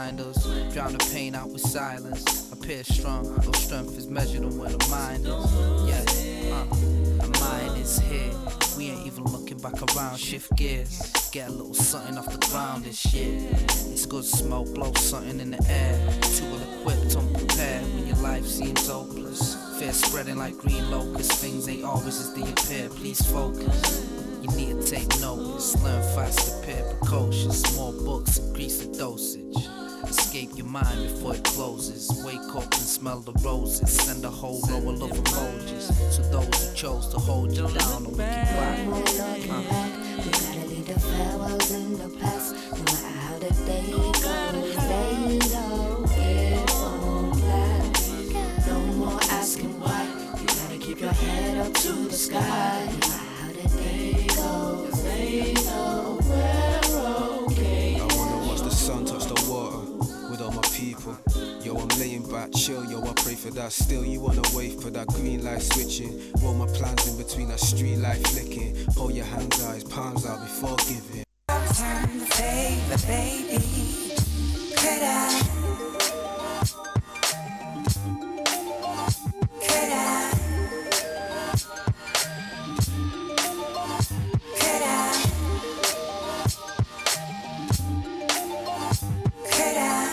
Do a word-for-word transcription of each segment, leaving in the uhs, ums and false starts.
reminders. Drown the pain out with silence. Appear strong, though strength is measured on where the mind is. Yeah, uh, the mind is here. We ain't even looking back around. Shift gears, get a little something off the ground this year. It's good smoke, blow something in the air. Too well equipped, unprepared when your life seems hopeless. Fear spreading like green locusts. Things ain't always as they appear. Please focus. You need to take notice. Learn fast, appear precocious. More books, increase the dosage. Escape your mind before it closes. Wake up and smell the roses. Send a whole row of love emojis to those who chose to hold you down or look you back. No more looking back. We gotta leave the farewells in the past. No matter how the day goes, lay low, it won't last. No more asking why. You gotta keep your head up to the sky. No matter how the day goes, lay low, we're okay. I wanna watch the sun touch the water with all my people. Yo, I'm laying back, chill, yo, I pray for that. Still, you wanna wait for that green light switching. Roll my plans in between that street light flicking. Hold your hands out, his palms out before giving. Turn the favor, baby. Could I? Could I? Could I? Could I?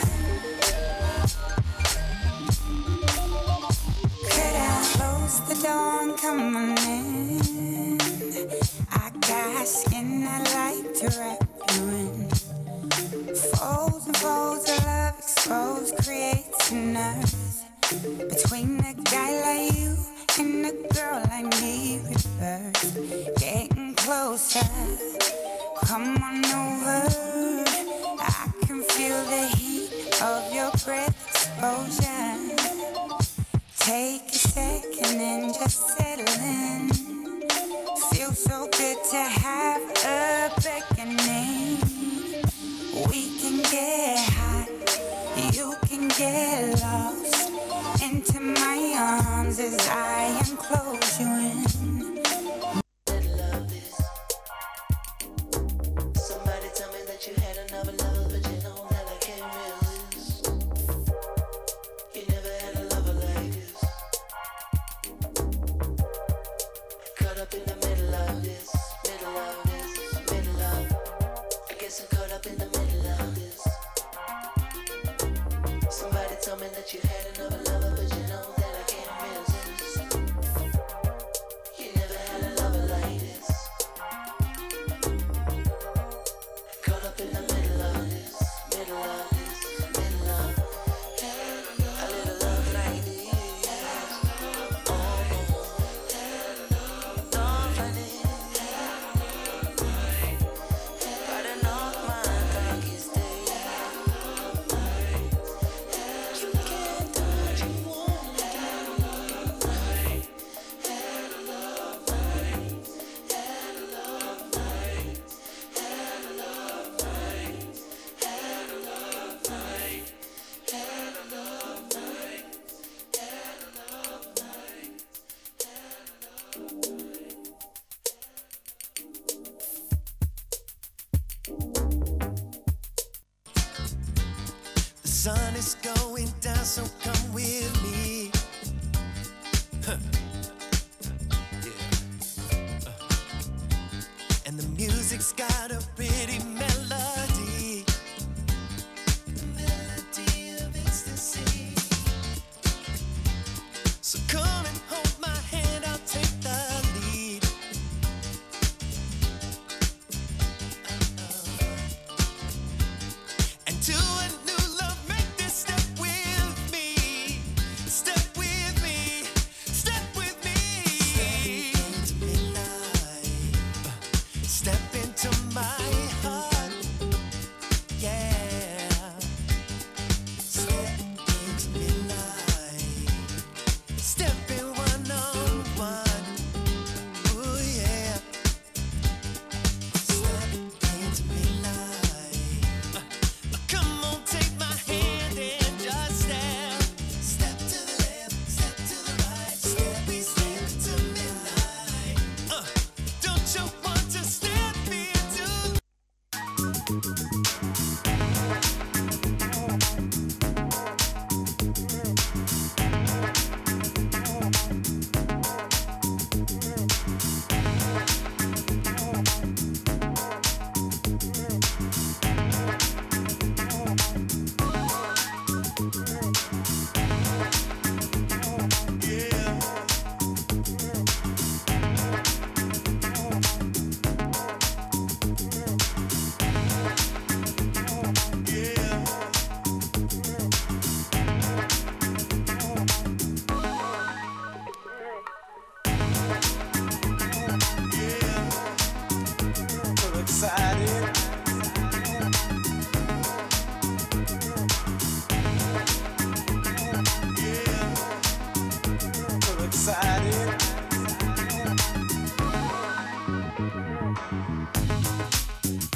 Could I close the door and come on in? I got skin I like to wrap you in. Folds and folds of love exposed creates a nerve between a guy like you and a girl like me. Reverse, getting closer. Come on over. I can feel the heat of your breath exposure. Take a second and just settle in. Feels so good to have a beckoning. We can get hot, you can get lost into my arms as I enclose you in. Somebody tell me that you had another love, but you know that I can't resist. You never had a lover like this. Caught up in the middle of this, middle of this, middle of. I guess I'm caught up in the middle of this. Somebody tell me that you had another lover, but you know that I can't resist. You never had a lover like this. Caught up in the middle of this, middle of this, middle of. A little love like this. The sun is going down, so come with me. Huh. Yeah. Uh. And the music's got a pretty melody. The melody of ecstasy. So come and hold my hand, I'll take the lead. Uh-oh. And to a new love, make this step with me. Step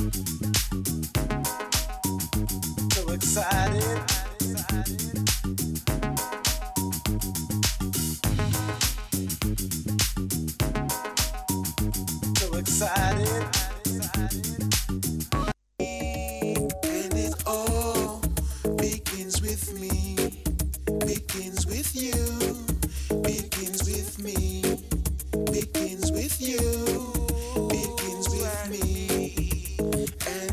So excited. So excited. And it all begins with me, begins with you, begins with me, begins with you, begins with me. And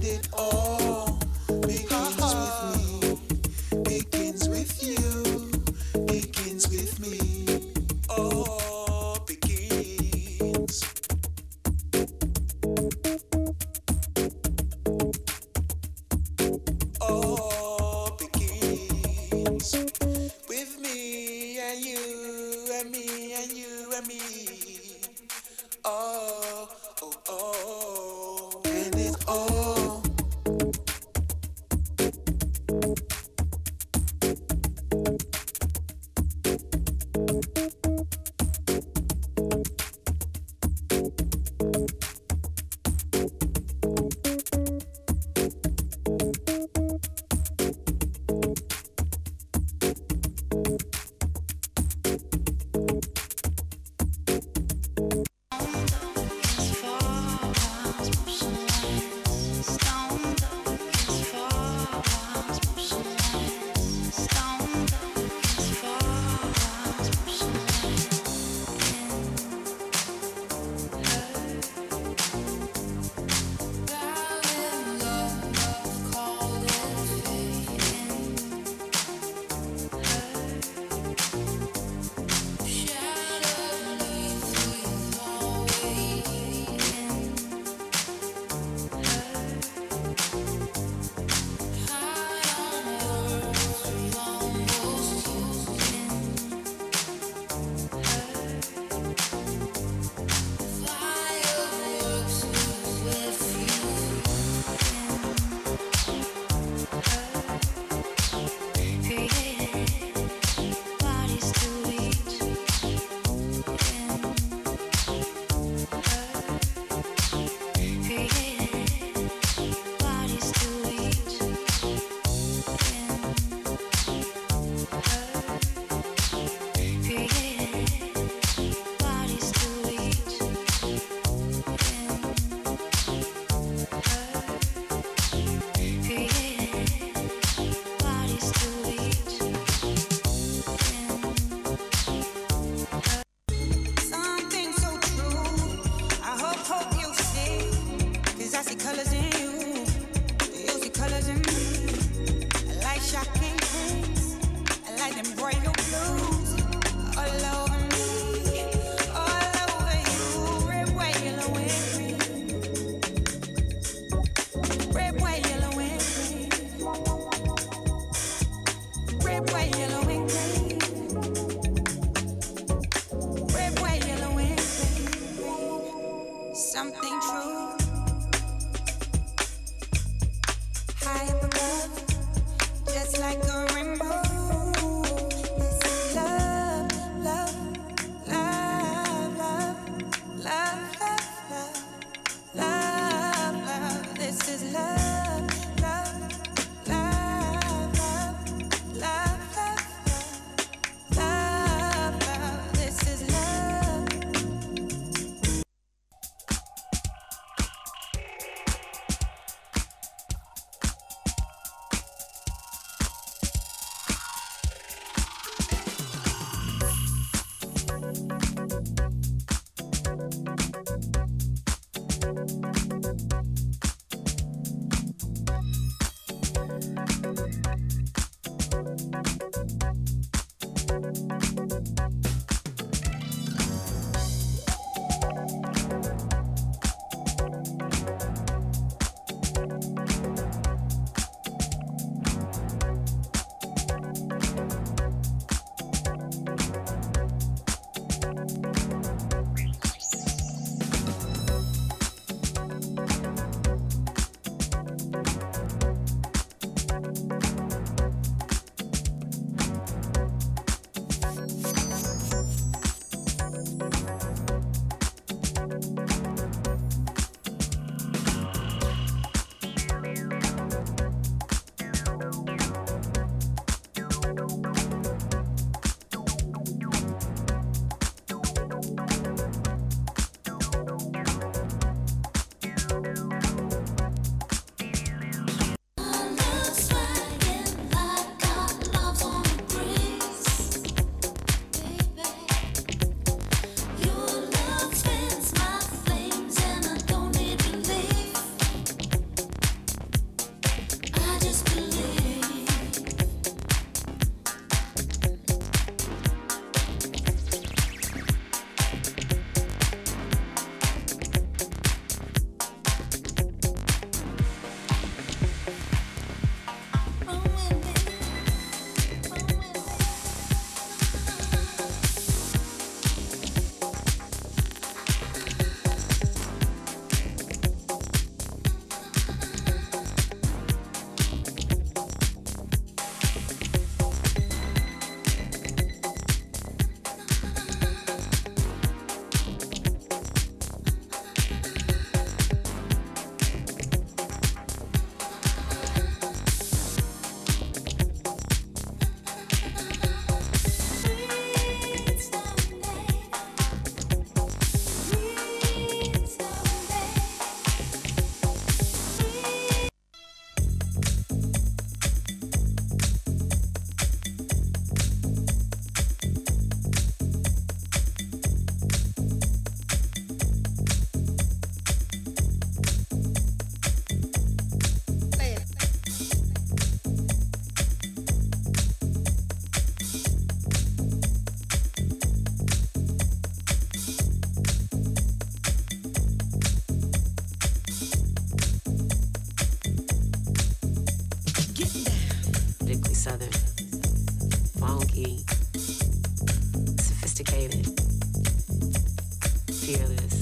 funky, sophisticated, fearless,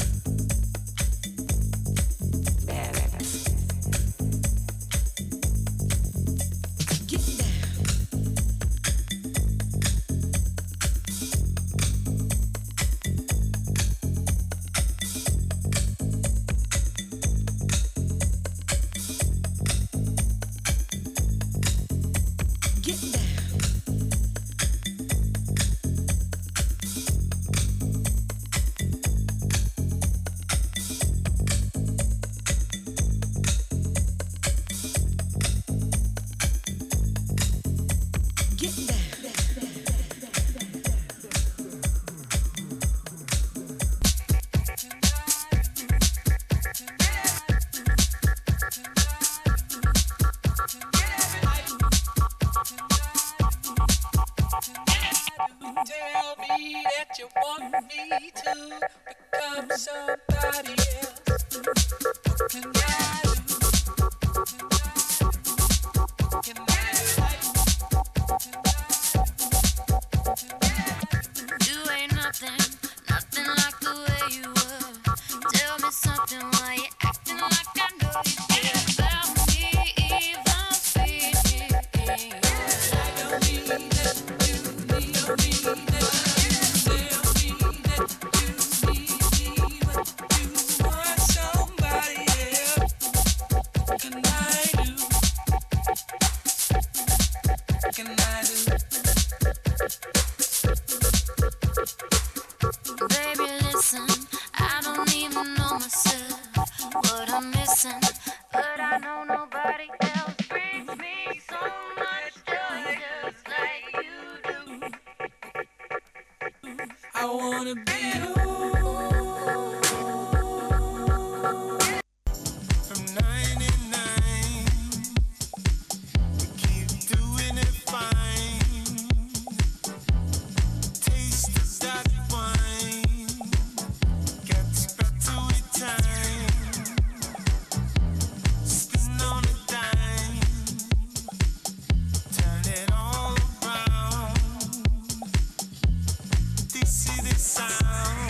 badass. Get down. Get down. Tell me that you want me to become somebody else. What can I do? What can I do? You ain't nothing, nothing like the way you were. Tell me something while you're acting like I know you care about me, even feeling. I don't mean that you need me, that you tell me that you need me, but you want somebody else. What can I do? What can I do? Baby, listen, I don't even know myself what I'm missing, but I know nobody else brings me so much joy just like you do. I wanna be you. From ninety-nine, we keep doing it fine. Taste of that wine gets better with time. Spin on a dime, turn it all around. This is the sound.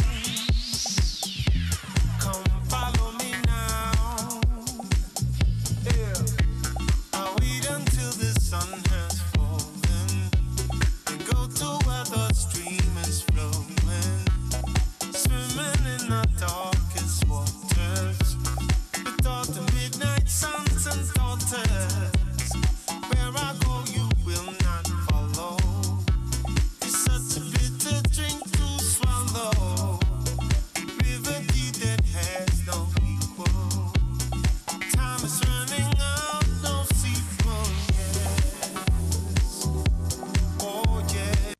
Come follow me now. Yeah. I'll wait until the sun has fallen and go to where the stream is flowing, swimming in the darkest waters with all the midnight suns and daughters. Where I go, you will not follow. It's such a bitter drink to swallow. River deep that has no equal. Time is running out, no sequel. Yes. Oh yeah.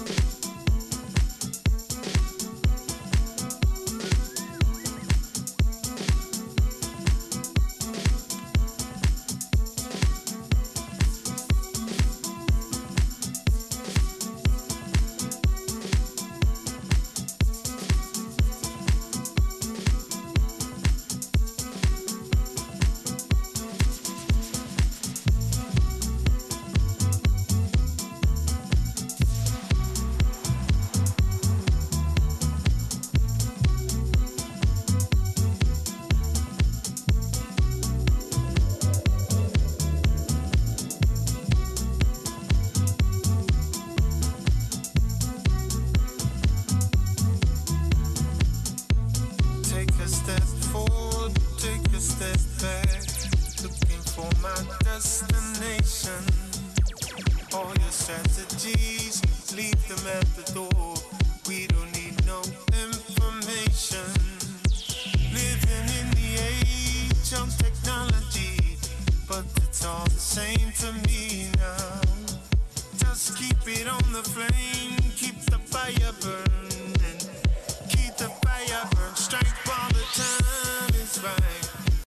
Take a step forward, take a step back, looking for my destination. All your strategies, leave them at the door.